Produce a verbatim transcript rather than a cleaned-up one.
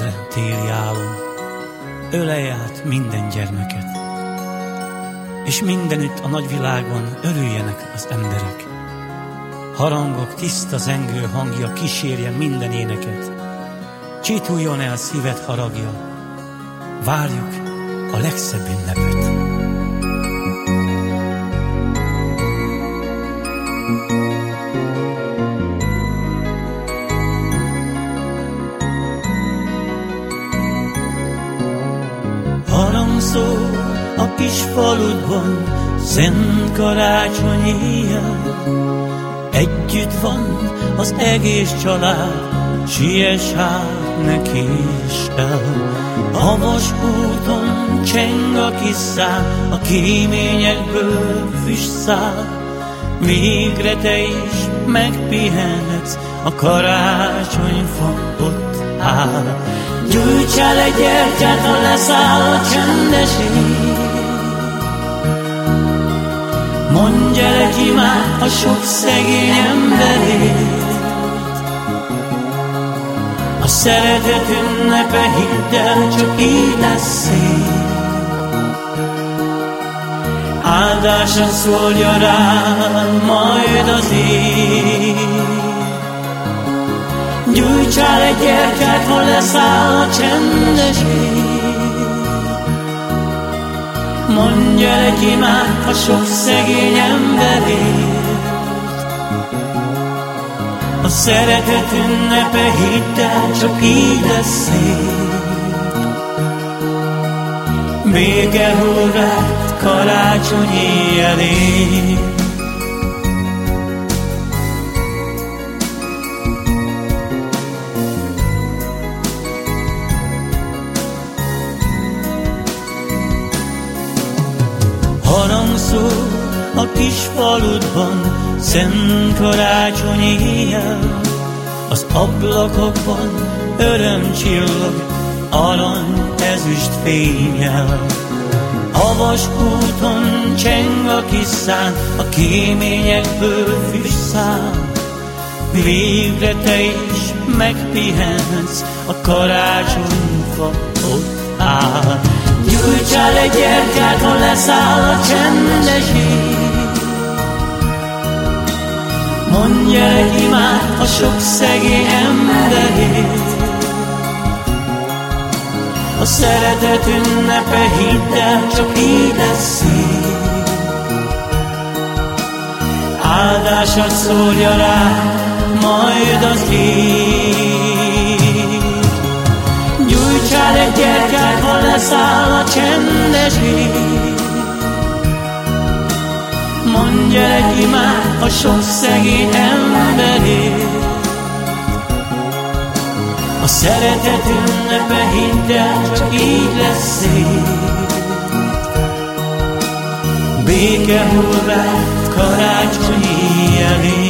gyere, téli álom, ölelj át minden gyermeket, és mindenütt a nagyvilágon örüljenek az emberek. Harangok tiszta zengő hangja kísérje minden éneket, csituljon el szíved haragja, várjuk a legszebb ünnepet. Harangszól a kis faludban, szent karácsonyi éjjel. Együtt van az egész család, siess hát, ne késd el. A vasúton cseng a kis szám, a kéményekből füst száll. Végre te is megpihenhetsz, a karácsonyfa ott áll. Gyújts el egy gyertyát, ha leszáll a csendes ég. Mondj el egy imát a sok szegény emberért. A szeretet ünnepe, hidd el, csak így lesz szép. Áldása szólja rád majd az ég. Gyújts el egy gyertyát, ha leszáll a csendes ég. Mondj el egy imát a sok szegény emberért. A szeretet ünnepe, hidd el, csak így lesz szép. Béke hurrát karácsony éjjelén. Harangszól a kis faludban, szent karácsonyi éjjel. Az ablakokban öröm csillog, arany ezüst fénnyel. A vasúton cseng a kis szán, a kéményekből füst száll. Végre te is megpihenhetsz, a karácsonyfa ott áll. Gyújts el egy gyertyát, ha leszáll a csendes ég. Mondj el egy imát a sok szegény emberért. A szeretet ünnepe, hidd el, csak így lesz szép. Áldásat szórja rá majd az ég. Gyújts el egy gyertyát, ha leszáll a csendes ég. Mondj el egy imát a sok szegény emberért. A szeretet ünnepe, hidd el, csak így lesz szép. Béke hurrát karácsonyi éjjelén.